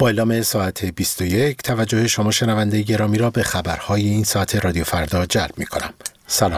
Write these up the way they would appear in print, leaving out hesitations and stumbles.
با اعلام ساعت 21 توجه شما شنونده گرامی را به خبرهای این ساعت رادیو فردا جلب می‌کنم. سلام.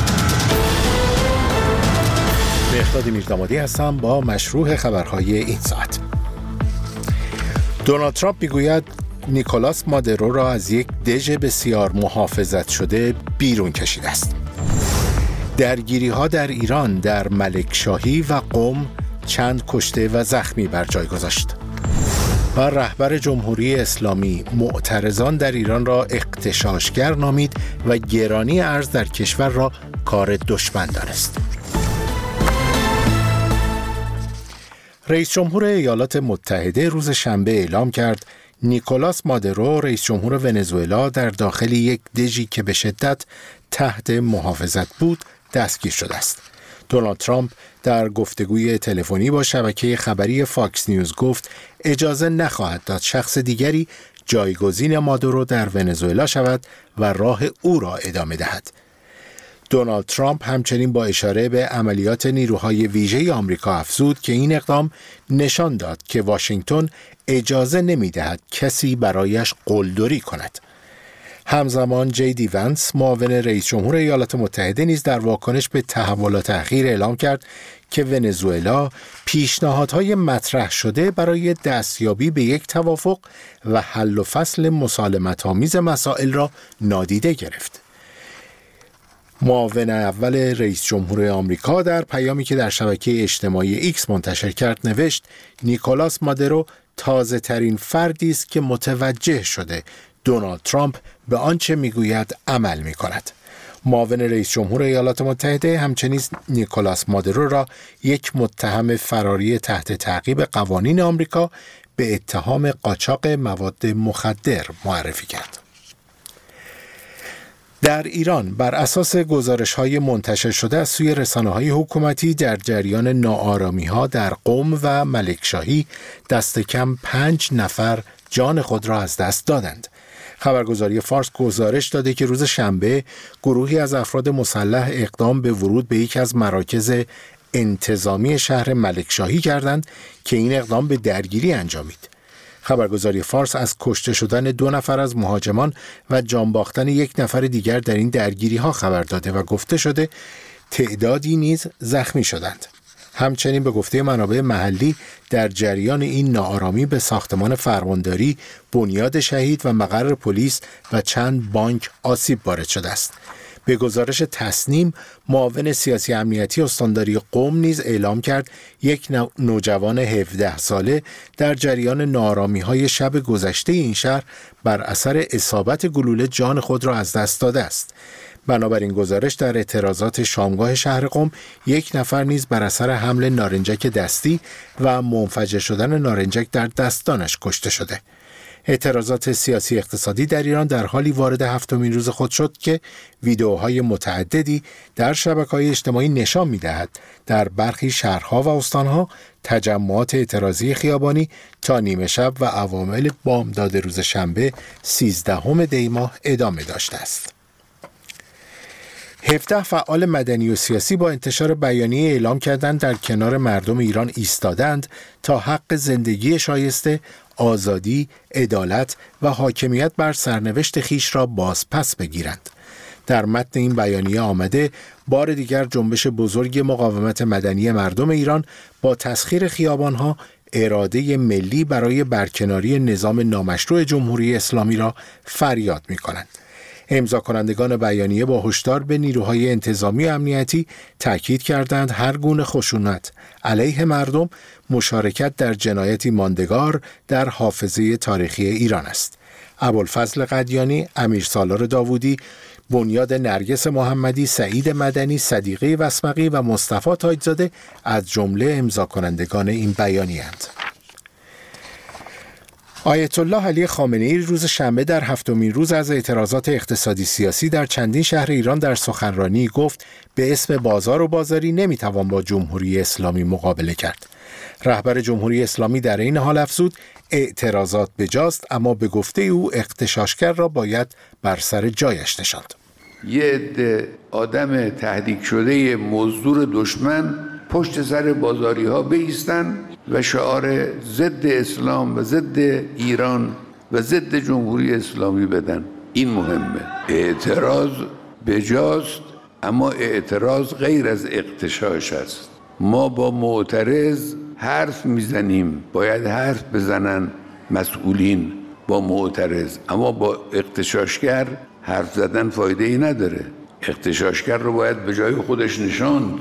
بهزاد میردامادی هستم با مشروع خبرهای این ساعت. دونالد ترامپ میگوید نیکولاس مادورو را از یک دژ بسیار محافظت شده بیرون کشیده است. درگیری‌ها در ایران در ملکشاهی و قم چند کشته و زخمی بر جای گذاشت. و رهبر جمهوری اسلامی معترضان در ایران را اغتشاشگر نامید و گرانی ارز در کشور را کار دشمن دانست. رئیس جمهور ایالات متحده روز شنبه اعلام کرد نیکولاس مادورو رئیس جمهور ونزوئلا در داخل یک دژی که به شدت تحت محافظت بود دستگیر شده است. دونالد ترامپ در گفتگوی تلفنی با شبکه خبری فاکس نیوز گفت اجازه نخواهد داد شخص دیگری جایگزین مادورو در ونزوئلا شود و راه او را ادامه دهد. دونالد ترامپ همچنین با اشاره به عملیات نیروهای ویژه آمریکا افزود که این اقدام نشان داد که واشنگتن اجازه نمی‌دهد کسی برایش قلدری کند. همزمان جی ونس معاون رئیس جمهور ایالات متحده نیز در واکنش به تحولات اخیر اعلام کرد که ونزوئلا پیشنهادهای مطرح شده برای دستیابی به یک توافق و حل و فصل مسالمت‌آمیز مسائل را نادیده گرفت. معاون اول رئیس جمهور آمریکا در پیامی که در شبکه اجتماعی ایکس منتشر کرد نوشت نیکولاس مادورو تازه ترین فردی است که متوجه شده دونالد ترامپ به آنچه میگوید عمل میکند. معاون رئیس جمهور ایالات متحده همچنین نیکولاس مادورو را یک متهم فراری تحت تعقیب قوانین آمریکا به اتهام قاچاق مواد مخدر معرفی کرد. در ایران بر اساس گزارش‌های منتشر شده از سوی رسانه‌های حکومتی در جریان ناآرامی‌ها در قم و ملکشاهی دست کم 5 نفر جان خود را از دست دادند. خبرگزاری فارس گزارش داده که روز شنبه گروهی از افراد مسلح اقدام به ورود به یکی از مراکز انتظامی شهر ملکشاهی کردند که این اقدام به درگیری انجامید. خبرگزاری فارس از کشته شدن 2 نفر از مهاجمان و جان باختن 1 نفر دیگر در این درگیری ها خبر داده و گفته شده تعدادی نیز زخمی شدند. همچنین به گفته منابع محلی در جریان این ناآرامی به ساختمان فرمانداری، بنیاد شهید و مقر پلیس و چند بانک آسیب وارد شده است. به گزارش تصنیم معاون سیاسی امنیتی استانداری قم نیز اعلام کرد یک نوجوان 17 ساله در جریان ناآرامی‌های شب گذشته این شهر بر اثر اصابت گلوله جان خود را از دست داده است. بنابراین گزارش در اعتراضات شامگاه شهر قم 1 نفر نیز بر اثر حمل نارنجک دستی و منفجر شدن نارنجک در دستانش کشته شده. اعتراضات سیاسی اقتصادی در ایران در حالی وارد 7مین روز خود شد که ویدئوهای متعددی در شبکه‌های اجتماعی نشان می‌دهد در برخی شهرها و استانها تجمعات اعتراضی خیابانی تا نیمه شب و اوایل بامداد روز شنبه 13 دی ماه ادامه داشته است. 17 فعال مدنی و سیاسی با انتشار بیانیه اعلام کردند در کنار مردم ایران ایستادند تا حق زندگی شایسته، آزادی، عدالت و حاکمیت بر سرنوشت خیش را بازپس بگیرند. در متن این بیانیه آمده بار دیگر جنبش بزرگ مقاومت مدنی مردم ایران با تسخیر خیابانها اراده ملی برای برکناری نظام نامشروع جمهوری اسلامی را فریاد می‌کنند. امضا کنندگان بیانیه با هشدار به نیروهای انتظامی و امنیتی تاکید کردند هر گونه خشونت علیه مردم مشارکت در جنایتی ماندگار در حافظه تاریخی ایران است. ابوالفضل قدیانی، امیر سالار داوودی، بنیاد نرگس محمدی، سعید مدنی، صدیقه وسمقی و مصطفی تاجزاده از جمله امضا کنندگان این بیانیه اند. آیت الله علی خامنه‌ای روز شنبه در 7مین روز از اعتراضات اقتصادی سیاسی در چندین شهر ایران در سخنرانی گفت به اسم بازار و بازاری نمیتوان با جمهوری اسلامی مقابله کرد. رهبر جمهوری اسلامی در این حال افزود اعتراضات بجاست، اما به گفته او اغتشاشگر را باید بر سر جایش نشاند. یه عده آدم تهدید شده مزدور دشمن پشت سر بازاری ها بایستن و شعار ضد اسلام و ضد ایران و ضد جمهوری اسلامی بدن. این مهمه. اعتراض بجاست، اما اعتراض غیر از اغتشاش است. ما با معترض حرف میزنیم، باید حرف بزنن مسئولین با معترض، اما با اغتشاشگر حرف زدن فایده ای نداره. اغتشاشگر رو باید به جای خودش نشاند.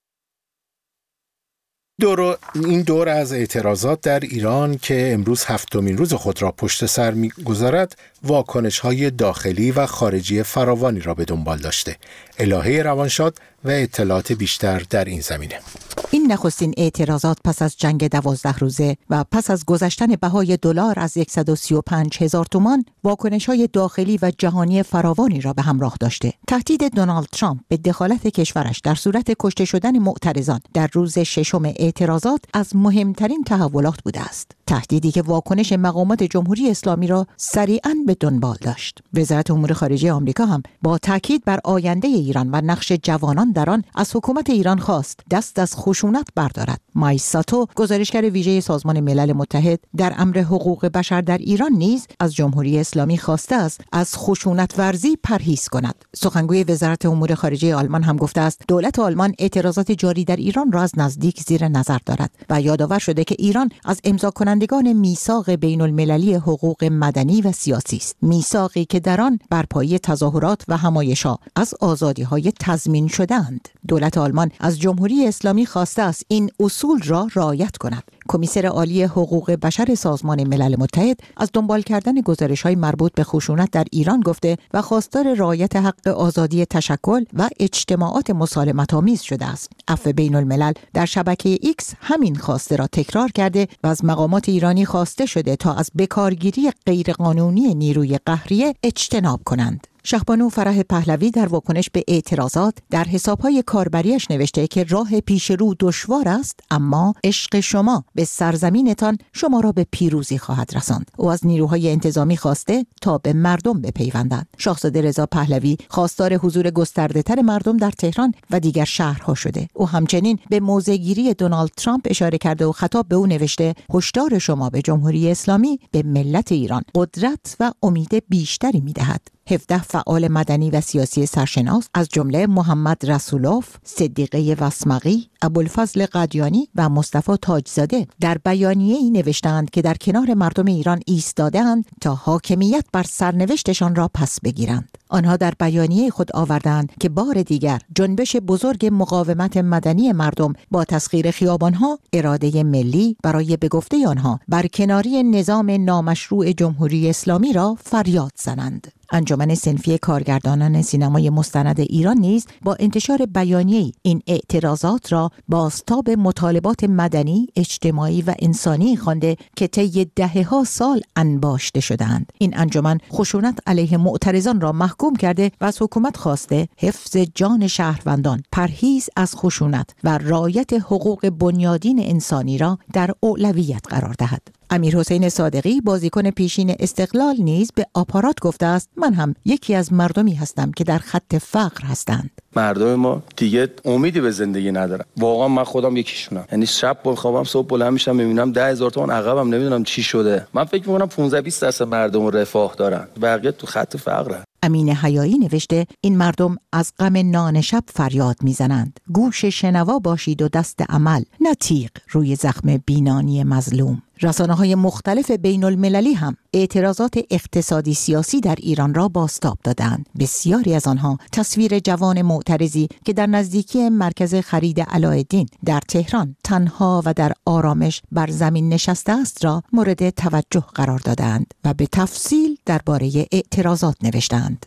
این دور از اعتراضات در ایران که امروز 7مین روز خود را پشت سر می‌گذارد، واکنش‌های داخلی و خارجی فراوانی را به دنبال داشته. الهه روانشاد و اطلاعات بیشتر در این زمینه. این نخستین اعتراضات پس از جنگ 12 روزه و پس از گذشتن بهای دلار از 135,000 تومان، واکنش‌های داخلی و جهانی فراوانی را به همراه داشته. تهدید دونالد ترامپ به دخالت کشورش در صورت کشته شدن معترضان در روز ششم اعتراضات از مهمترین تحولات بوده است. تهدیدی که واکنش مقامات جمهوری اسلامی را سریعاً به دنبال داشت. وزارت امور خارجه آمریکا هم با تاکید بر آینده ایران و نقش جوانان در آن از حکومت ایران خواست دست از خشونت بردارد. مای ساتو، گزارشگر ویژه سازمان ملل متحد در امر حقوق بشر در ایران، نیز از جمهوری اسلامی خواسته است از خشونت ورزی پرهیز کند. سخنگوی وزارت امور خارجه آلمان هم گفته است دولت آلمان اعتراضات جاری در ایران را از نزدیک زیر نظر دارد و یادآور شده که ایران از امضا کنندگان میثاق بین المللی حقوق مدنی و سیاسی است. میثاقی که در آن بر پایه تظاهرات و همایش‌ها از آزادی‌های تضمین شده‌اند. دولت آلمان از جمهوری اسلامی خواسته است این اصول را رعایت کند. کمیسر عالی حقوق بشر سازمان ملل متحد از دنبال کردن گزارش‌های مربوط به خشونت در ایران گفته و خواستار رعایت حق آزادی تشکل و اجتماعات مسالمت‌آمیز شده است. عفو بین الملل در شبکه ایکس همین خواسته را تکرار کرده و از مقامات ایرانی خواسته شده تا از بکارگیری غیرقانونی نیروی قهریه اجتناب کنند. شهبانو فرح پهلوی در واکنش به اعتراضات در حساب‌های کاربریش نوشته که راه پیش رو دشوار است، اما عشق شما به سرزمینتان شما را به پیروزی خواهد رساند. او از نیروهای انتظامی خواسته تا به مردم بپیوندند. شاهزاده رضا پهلوی خواستار حضور گسترده‌تر مردم در تهران و دیگر شهرها شده. او همچنین به موضع‌گیری دونالد ترامپ اشاره کرده و خطاب به او نوشته هشدار شما به جمهوری اسلامی به ملت ایران قدرت و امید بیشتری می‌دهد. 17 فعال مدنی و سیاسی سرشناس از جمله محمد رسولوف، صدیقه وسمقی، ابوالفضل قدیانی و مصطفی تاجزاده در بیانیه‌ای نوشتند که در کنار مردم ایران ایستاده‌اند تا حاکمیت بر سرنوشتشان را پس بگیرند. آنها در بیانیه خود آوردند که بار دیگر جنبش بزرگ مقاومت مدنی مردم با تسخیر خیابانها اراده ملی برای به گفته آنها برکناری نظام نامشروع جمهوری اسلامی را فریاد زنند. انجمن صنفی کارگردانان سینمای مستند ایران نیز با انتشار بیانیه‌ای این اعتراضات را بازتاب مطالبات مدنی، اجتماعی و انسانی خوانده که طی دهه‌ها سال انباشته شدند. این انجمن خشونت علیه معترضان را محکوم کرده و از حکومت خواسته حفظ جان شهروندان، پرهیز از خشونت و رعایت حقوق بنیادین انسانی را در اولویت قرار دهد. امیرحسین صادقی، بازیکن پیشین استقلال، نیز به آپارات گفته است من هم یکی از مردمی هستم که در خط فقر هستند. مردم ما دیگه امیدی به زندگی ندارن. واقعا من خودم یکیشونم. یعنی شب بخوابم صبح بلند میشم میبینم 10,000 تومان عقبم، نمیدونم چی شده. من فکر میکنم 15-20% مردم رفاه دارن، بقیه تو خط فقرن. امین حیایی نوشته این مردم از غم نان شب فریاد میزنند. گوش شنوا باشید و دست عمل، نه تیغ روی زخم بینانی مظلوم. رسانه‌های مختلف بین المللی هم اعتراضات اقتصادی سیاسی در ایران را بازتاب دادند. بسیاری از آنها تصویر جوان معترضی که در نزدیکی مرکز خرید علاءالدین در تهران تنها و در آرامش بر زمین نشسته است را مورد توجه قرار دادند و به تفصیل درباره اعتراضات نوشتند.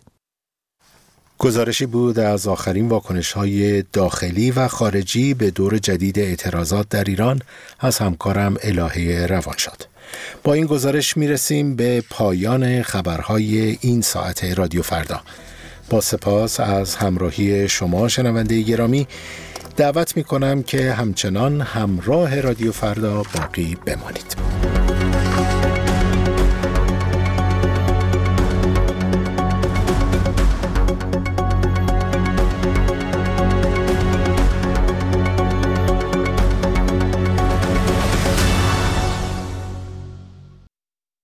گزارشی بود از آخرین واکنش‌های داخلی و خارجی به دور جدید اعتراضات در ایران از همکارم الهه روانشاد. با این گزارش میرسیم به پایان خبرهای این ساعت رادیو فردا. با سپاس از همراهی شما شنونده گرامی، دعوت میکنم که همچنان همراه رادیو فردا باقی بمانید.